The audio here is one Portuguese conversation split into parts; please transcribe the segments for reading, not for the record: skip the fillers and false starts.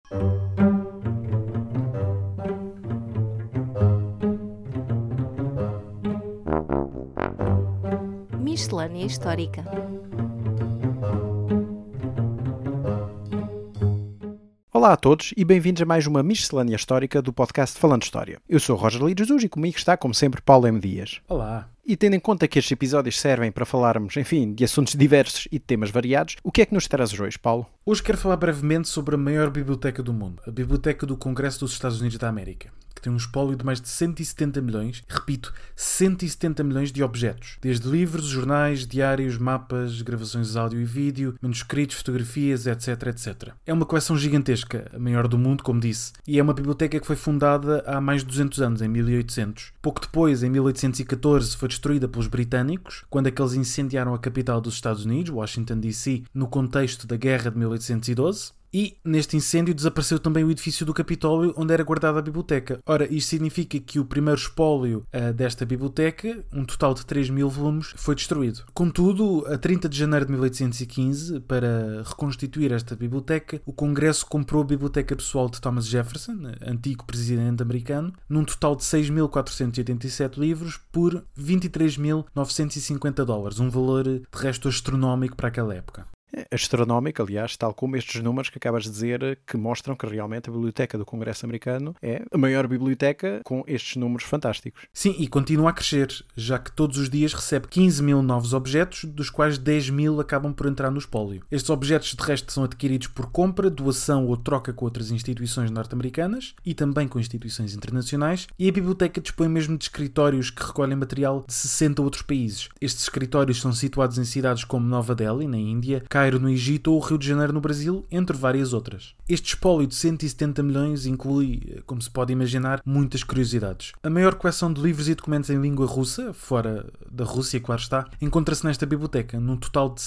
Miscelânea Histórica. Olá a todos e bem-vindos a mais uma Miscelânea Histórica do podcast Falando História. Eu sou o Roger Lee Jesus e comigo está, como sempre, Paulo M. Dias. Olá. E tendo em conta que estes episódios servem para falarmos, enfim, de assuntos diversos e de temas variados, o que é que nos trazes hoje, Paulo? Hoje quero falar brevemente sobre a maior biblioteca do mundo, a Biblioteca do Congresso dos Estados Unidos da América, que tem um espólio de mais de 170 milhões, repito, 170 milhões de objetos, desde livros, jornais, diários, mapas, gravações de áudio e vídeo, manuscritos, fotografias, etc, etc. É uma coleção gigantesca, a maior do mundo, como disse, e é uma biblioteca que foi fundada há mais de 200 anos, em 1800. Pouco depois, em 1814, foi destruída pelos britânicos, quando aqueles incendiaram a capital dos Estados Unidos, Washington DC, no contexto da Guerra de 1812. E, neste incêndio, desapareceu também o edifício do Capitólio onde era guardada a biblioteca. Ora, isto significa que o primeiro espólio desta biblioteca, um total de 3.000 volumes, foi destruído. Contudo, a 30 de janeiro de 1815, para reconstituir esta biblioteca, o Congresso comprou a biblioteca pessoal de Thomas Jefferson, antigo presidente americano, num total de 6.487 livros por $23.950, um valor de resto astronómico para aquela época. Astronómico, aliás, tal como estes números que acabas de dizer, que mostram que realmente a Biblioteca do Congresso Americano é a maior biblioteca com estes números fantásticos. Sim, e continua a crescer, já que todos os dias recebe 15.000 novos objetos, dos quais 10.000 acabam por entrar no espólio. Estes objetos, de resto, são adquiridos por compra, doação ou troca com outras instituições norte-americanas e também com instituições internacionais, e a biblioteca dispõe mesmo de escritórios que recolhem material de 60 outros países. Estes escritórios são situados em cidades como Nova Delhi, na Índia, Cairo, no Egito ou Rio de Janeiro, no Brasil, entre várias outras. Este espólio de 170 milhões inclui, como se pode imaginar, muitas curiosidades. A maior coleção de livros e documentos em língua russa, fora da Rússia, claro está, encontra-se nesta biblioteca, num total de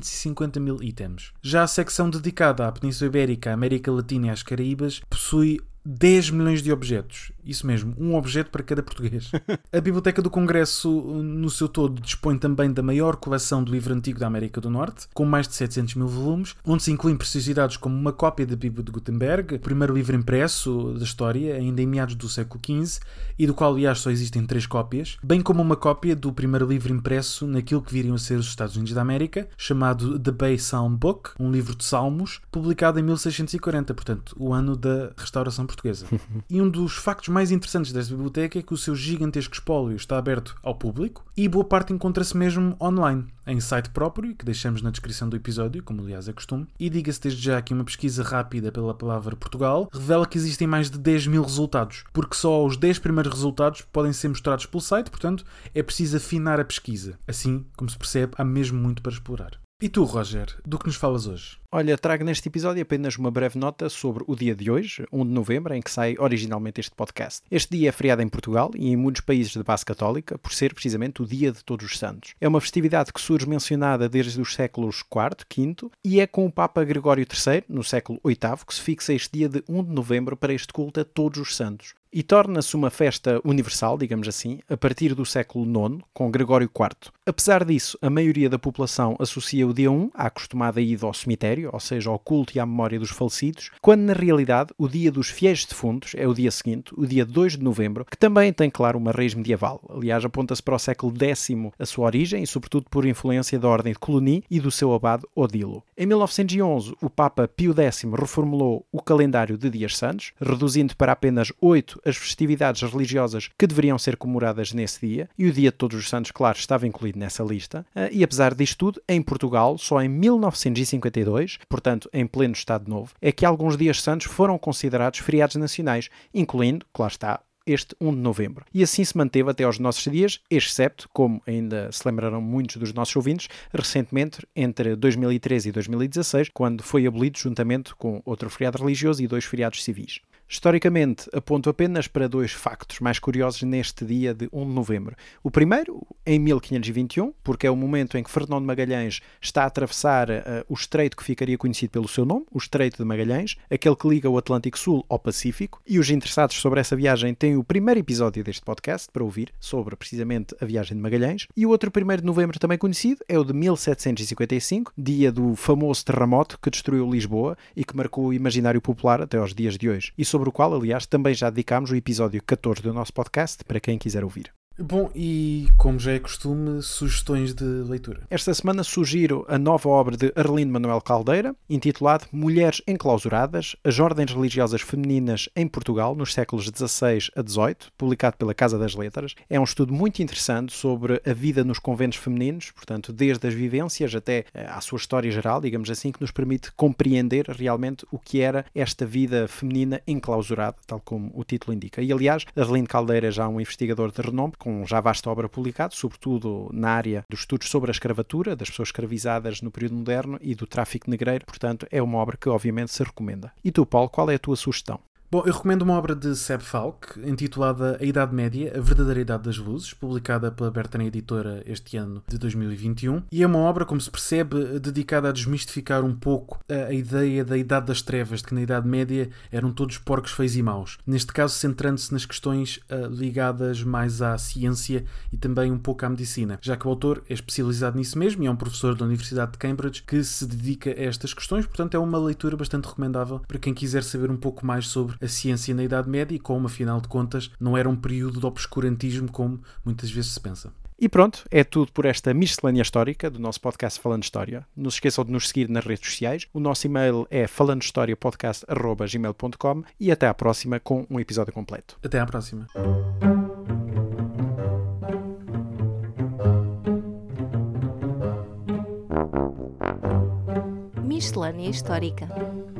750 mil itens. Já a secção dedicada à Península Ibérica, à América Latina e às Caraíbas possui 10 milhões de objetos. Isso mesmo, um objeto para cada português. A Biblioteca do Congresso, no seu todo, dispõe também da maior coleção de livro antigo da América do Norte, com mais de 700 mil volumes, onde se incluem preciosidades como uma cópia da Bíblia de Gutenberg, o primeiro livro impresso da história, ainda em meados do século XV, e do qual, aliás, só existem 3 cópias, bem como uma cópia do primeiro livro impresso naquilo que viriam a ser os Estados Unidos da América, chamado The Bay Psalm Book, um livro de salmos, publicado em 1640, portanto, o ano da restauração portuguesa. E um dos factos mais interessantes desta biblioteca é que o seu gigantesco espólio está aberto ao público e boa parte encontra-se mesmo online, em site próprio, que deixamos na descrição do episódio, como aliás é costume. E diga-se desde já que uma pesquisa rápida pela palavra Portugal revela que existem mais de 10.000 resultados, porque só os 10 primeiros resultados podem ser mostrados pelo site, portanto é preciso afinar a pesquisa. Assim, como se percebe, há mesmo muito para explorar. E tu, Roger, do que nos falas hoje? Olha, trago neste episódio apenas uma breve nota sobre o dia de hoje, 1 de novembro, em que sai originalmente este podcast. Este dia é feriado em Portugal e em muitos países de base católica, por ser precisamente o Dia de Todos os Santos. É uma festividade que surge mencionada desde os séculos IV, V, e é com o Papa Gregório III, no século VIII, que se fixa este dia de 1 de novembro para este culto a todos os santos. E torna-se uma festa universal, digamos assim, a partir do século IX, com Gregório IV. Apesar disso, a maioria da população associa o dia 1 à acostumada ida ao cemitério, ou seja, ao culto e à memória dos falecidos, quando na realidade o dia dos fiéis defuntos é o dia seguinte, o dia 2 de novembro, que também tem, claro, uma raiz medieval. Aliás, aponta-se para o século X a sua origem e, sobretudo, por influência da Ordem de Cluny e do seu abade Odilo. Em 1911, o Papa Pio X reformulou o calendário de dias santos, reduzindo para apenas 8 as festividades religiosas que deveriam ser comemoradas nesse dia, e o Dia de Todos os Santos, claro, estava incluído nessa lista. E apesar disto tudo, em Portugal, só em 1952, portanto em pleno Estado Novo, é que alguns dias santos foram considerados feriados nacionais, incluindo, claro está, este 1 de novembro. E assim se manteve até aos nossos dias, excepto, como ainda se lembrarão muitos dos nossos ouvintes, recentemente, entre 2013 e 2016, quando foi abolido juntamente com outro feriado religioso e 2 feriados civis. Historicamente, aponto apenas para 2 factos mais curiosos neste dia de 1 de novembro. O primeiro, em 1521, porque é o momento em que Fernão de Magalhães está a atravessar o estreito que ficaria conhecido pelo seu nome, o Estreito de Magalhães, aquele que liga o Atlântico Sul ao Pacífico, e os interessados sobre essa viagem têm o primeiro episódio deste podcast para ouvir sobre precisamente a viagem de Magalhães. E o outro 1º de novembro também conhecido é o de 1755, dia do famoso terremoto que destruiu Lisboa e que marcou o imaginário popular até aos dias de hoje, e sobre o qual, aliás, também já dedicámos o episódio 14 do nosso podcast, para quem quiser ouvir. Bom, e como já é costume, sugestões de leitura. Esta semana sugiro a nova obra de Arlindo Manuel Caldeira, intitulado Mulheres Enclausuradas, as Ordens Religiosas Femininas em Portugal nos séculos XVI a XVIII, publicado pela Casa das Letras. É um estudo muito interessante sobre a vida nos conventos femininos, portanto, desde as vivências até à sua história geral, digamos assim, que nos permite compreender realmente o que era esta vida feminina enclausurada, tal como o título indica. E, aliás, Arlindo Caldeira é já um investigador de renome, com já vasta obra publicada, sobretudo na área dos estudos sobre a escravatura, das pessoas escravizadas no período moderno e do tráfico negreiro, portanto é uma obra que obviamente se recomenda. E tu, Paulo, qual é a tua sugestão? Bom, eu recomendo uma obra de Seb Falk, intitulada A Idade Média, a Verdadeira Idade das Luzes, publicada pela Bertrand Editora este ano de 2021. E é uma obra, como se percebe, dedicada a desmistificar um pouco a ideia da Idade das Trevas, de que na Idade Média eram todos porcos feios e maus. Neste caso, centrando-se nas questões ligadas mais à ciência e também um pouco à medicina, já que o autor é especializado nisso mesmo e é um professor da Universidade de Cambridge que se dedica a estas questões. Portanto, é uma leitura bastante recomendável para quem quiser saber um pouco mais sobre a ciência na Idade Média e como, afinal de contas, não era um período de obscurantismo como muitas vezes se pensa. E pronto, é tudo por esta miscelânea histórica do nosso podcast Falando História. Não se esqueçam de nos seguir nas redes sociais. O nosso e-mail é falandohistoriapodcast@gmail.com e até à próxima com um episódio completo. Até à próxima. Miscelânea Histórica.